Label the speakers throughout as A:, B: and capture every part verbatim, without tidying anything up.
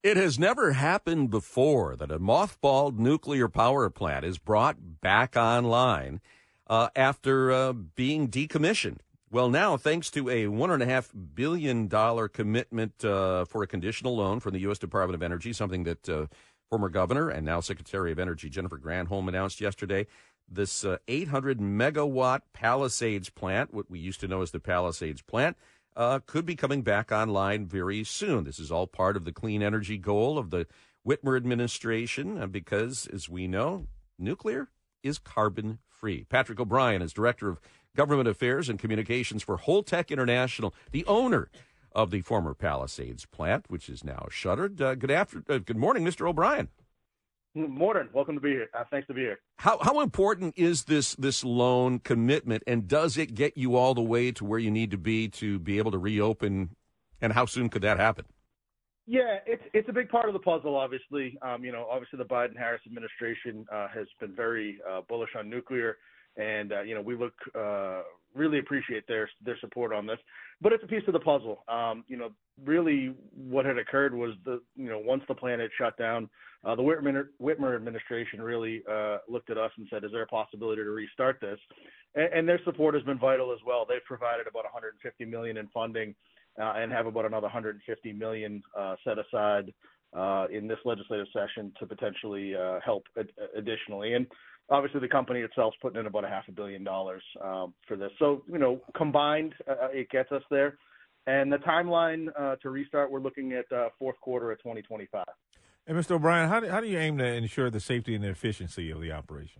A: It has never happened before that a mothballed nuclear power plant is brought back online uh, after uh, being decommissioned. Well, now, thanks to a one point five billion dollars commitment uh, for a conditional loan from the U S Department of Energy, something that uh, former Governor and now Secretary of Energy Jennifer Granholm announced yesterday, this uh, eight hundred megawatt Palisades plant, what we used to know as the Palisades plant, uh, could be coming back online very soon. This is all part of the clean energy goal of the Whitmer administration uh, because, as we know, nuclear is carbon-free. Patrick O'Brien is Director of Government Affairs and Communications for Holtec International, the owner of the former Palisades plant, which is now shuttered. Uh, good after, uh, good morning, Mister O'Brien.
B: Morning. Welcome to be here. Uh, thanks to be here.
A: How how important is this this loan commitment, and does it get you all the way to where you need to be to be able to reopen? And how soon could that happen?
B: Yeah, it's it's a big part of the puzzle. Obviously, um, you know, obviously the Biden-Harris administration uh, has been very uh, bullish on nuclear, and uh, you know, we look uh, really appreciate their their support on this. But it's a piece of the puzzle. Um, you know, really, what had occurred was the you know once the plant had shut down. Uh, the Whitmer, Whitmer administration really uh, looked at us and said, is there a possibility to restart this? And, and their support has been vital as well. They've provided about one hundred fifty million dollars in funding uh, and have about another one hundred fifty million dollars uh, set aside uh, in this legislative session to potentially uh, help ad- additionally. And obviously the company itself is putting in about a half a billion dollars um, for this. So, you know, combined, uh, it gets us there. And the timeline uh, to restart, we're looking at uh, fourth quarter of twenty twenty-five.
C: And Mister O'Brien, how do, how do you aim to ensure the safety and the efficiency of the operation?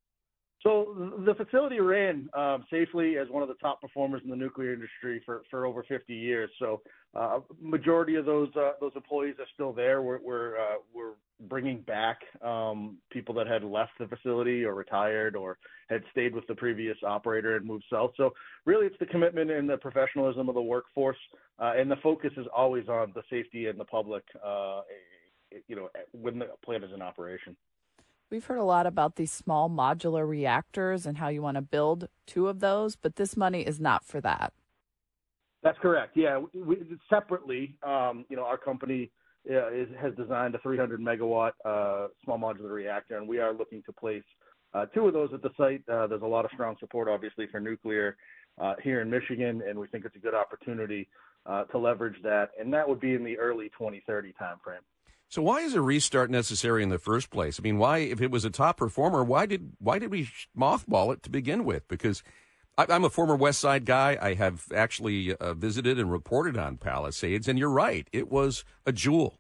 B: So the facility ran um, safely as one of the top performers in the nuclear industry for, for over fifty years. So uh, majority of those uh, those employees are still there. We're we're, uh, we're bringing back um, people that had left the facility or retired or had stayed with the previous operator and moved south. So really, it's the commitment and the professionalism of the workforce, uh, and the focus is always on the safety and the public. Uh, you know, when the plant is in operation.
D: We've heard a lot about these small modular reactors and how you want to build two of those, but this money is not for that.
B: That's correct. Yeah, we, separately, um, you know, our company uh, is, has designed a three hundred megawatt uh, small modular reactor, and we are looking to place uh, two of those at the site. Uh, there's a lot of strong support, obviously, for nuclear uh, here in Michigan, and we think it's a good opportunity uh, to leverage that, and that would be in the early twenty thirty timeframe.
A: So why is a restart necessary in the first place? I mean, why, if it was a top performer, why did why did we mothball it to begin with? Because I, I'm a former West Side guy. I have actually uh, visited and reported on Palisades, and you're right, it was a jewel.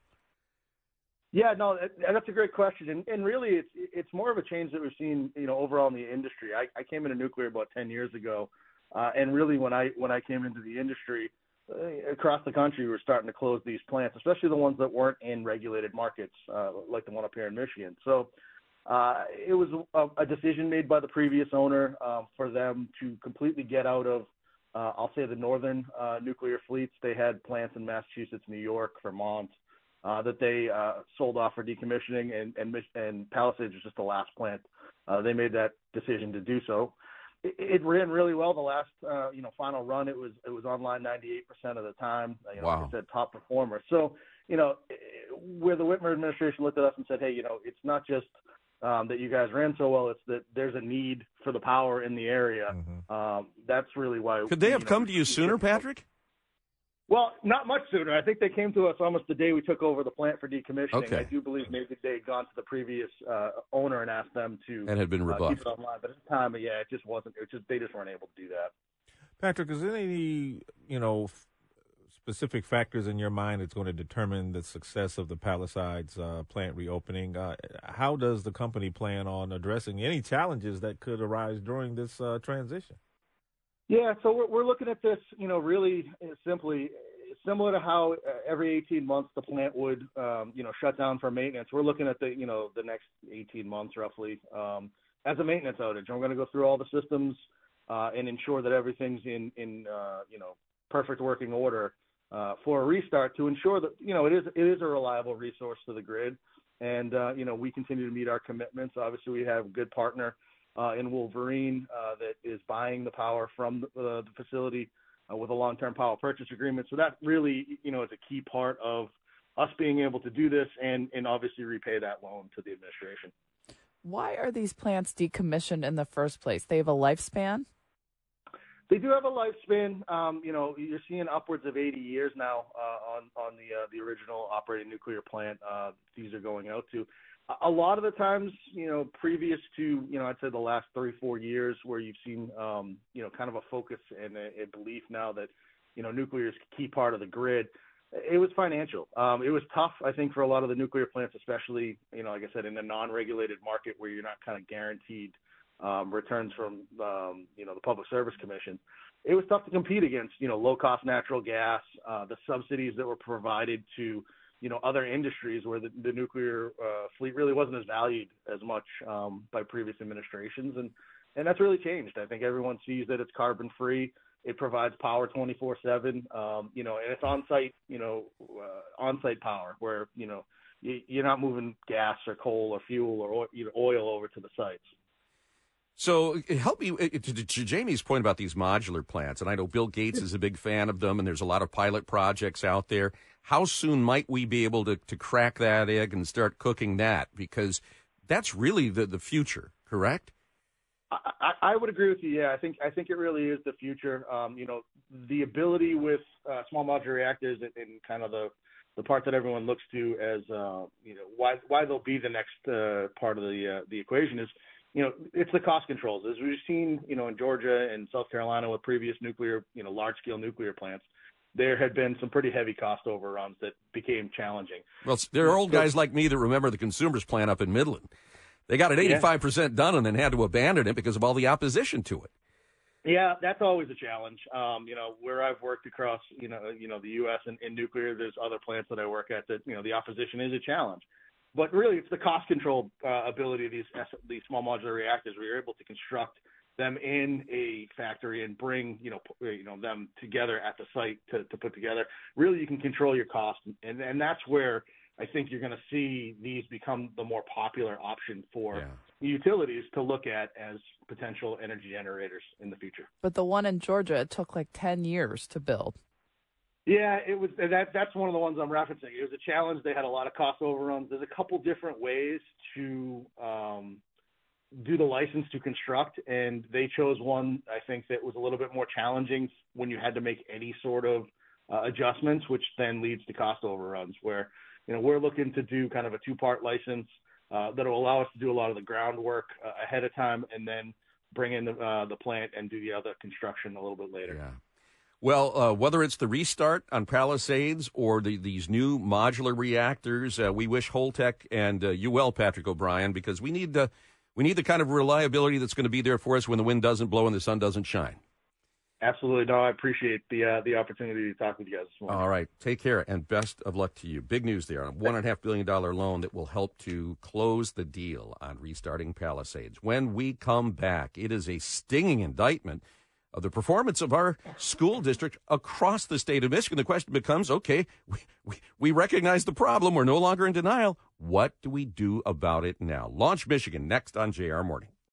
B: Yeah, no, that's a great question, and, and really, it's it's more of a change that we've seen, you know, overall in the industry. I, I came into nuclear about ten years ago, uh, and really, when I when I came into the industry. Across the country, we're starting to close these plants, especially the ones that weren't in regulated markets, uh, like the one up here in Michigan. So uh, it was a, a decision made by the previous owner uh, for them to completely get out of, uh, I'll say, the northern uh, nuclear fleets. They had plants in Massachusetts, New York, Vermont, uh, that they uh, sold off for decommissioning, and, and, and Palisades was just the last plant. Uh, they made that decision to do so. It ran really well the last, uh, you know, final run. It was it was online ninety-eight percent of the time. You know,
A: wow.
B: Like I said, top performer. So, you know, where the Whitmer administration looked at us and said, hey, you know, it's not just um, that you guys ran so well; it's that there's a need for the power in the area. Mm-hmm. Um, that's really why.
A: Could they have
B: you know,
A: come to you sooner, Patrick?
B: Well, not much sooner. I think they came to us almost the day we took over the plant for decommissioning.
A: Okay.
B: I do believe maybe they had gone to the previous uh, owner and asked them to
A: and had been
B: uh,
A: rebuffed.
B: keep it online. But at the time, yeah, it just wasn't. It just they just weren't able to do that.
C: Patrick, is there any you know f- specific factors in your mind that's going to determine the success of the Palisades uh, plant reopening? Uh, how does the company plan on addressing any challenges that could arise during this uh, transition?
B: Yeah, so we're, we're looking at this, you know, really simply similar to how every eighteen months the plant would, um, you know, shut down for maintenance. We're looking at the, you know, the next eighteen months roughly um, as a maintenance outage. And we're going to go through all the systems uh, and ensure that everything's in, in uh, you know, perfect working order uh, for a restart to ensure that, you know, it is it is a reliable resource to the grid. And, uh, you know, we continue to meet our commitments. Obviously, we have a good partner Uh, in Wolverine uh, that is buying the power from the, uh, the facility uh, with a long-term power purchase agreement. So that really, you know, is a key part of us being able to do this and, and obviously repay that loan to the administration.
D: Why are these plants decommissioned in the first place? They have a lifespan?
B: They do have a lifespan. Um, you know, you're seeing upwards of eighty years now uh, on on the uh, the original operating nuclear plant. Uh, these are going out to. A lot of the times, you know, previous to, you know, I'd say the last three, four years, where you've seen, um, you know, kind of a focus and a, a belief now that, you know, nuclear is a key part of the grid. It was financial. Um, it was tough, I think, for a lot of the nuclear plants, especially, you know, like I said, in a non-regulated market where you're not kind of guaranteed um, returns from, um, you know, the Public Service Commission. It was tough to compete against, you know, low-cost natural gas, uh, the subsidies that were provided to, you know, other industries where the, the nuclear uh, fleet really wasn't as valued as much um, by previous administrations. And, and that's really changed. I think everyone sees that it's carbon-free. It provides power twenty-four seven, um, you know, and it's on-site, you know, uh, on-site power where, you know, you, you're not moving gas or coal or fuel or oil, you know, oil over to the sites.
A: So help me to, to Jamie's point about these modular plants, and I know Bill Gates is a big fan of them, and there's a lot of pilot projects out there. How soon might we be able to, to crack that egg and start cooking that? Because that's really the, the future, correct?
B: I, I would agree with you. Yeah, I think I think it really is the future. Um, you know, the ability with uh, small modular reactors and, and kind of the the part that everyone looks to as uh, you know why why they'll be the next uh, part of the uh, the equation is, you know, it's the cost controls. As we've seen, you know, in Georgia and South Carolina with previous nuclear, you know, large scale nuclear plants, there had been some pretty heavy cost overruns that became challenging.
A: Well, there are old guys like me that remember the Consumers plant up in Midland. They got it eighty-five percent done and then had to abandon it because of all the opposition to it.
B: Yeah, that's always a challenge. Um, you know, where I've worked across, you know, you know, the U S and in nuclear, there's other plants that I work at that, you know, the opposition is a challenge. But really, it's the cost control uh, ability of these these small modular reactors where you're able to construct them in a factory and bring, you know, p- you know them together at the site to, to put together. Really, you can control your cost, and and that's where I think you're going to see these become the more popular option for yeah. utilities to look at as potential energy generators in the future.
D: But the one in Georgia, it took like ten years to build.
B: Yeah, it was that. That's one of the ones I'm referencing. It was a challenge. They had a lot of cost overruns. There's a couple different ways to um, do the license to construct, and they chose one I think that was a little bit more challenging when you had to make any sort of uh, adjustments, which then leads to cost overruns. Where you know we're looking to do kind of a two-part license uh, that will allow us to do a lot of the groundwork uh, ahead of time, and then bring in the uh, the plant and do the other construction a little bit later.
A: Yeah. Well, uh, whether it's the restart on Palisades or the, these new modular reactors, uh, we wish Holtec and uh, you well, Patrick O'Brien, because we need the we need the kind of reliability that's going to be there for us when the wind doesn't blow and the sun doesn't shine.
B: Absolutely. No, I appreciate the uh, the opportunity to talk with you guys this morning.
A: All right. Take care and best of luck to you. Big news there. A one and a half billion dollar loan that will help to close the deal on restarting Palisades. When we come back, it is a stinging indictment of the performance of our school district across the state of Michigan. The question becomes, okay, we, we, we recognize the problem. We're no longer in denial. What do we do about it now? Launch Michigan next on J R Morning.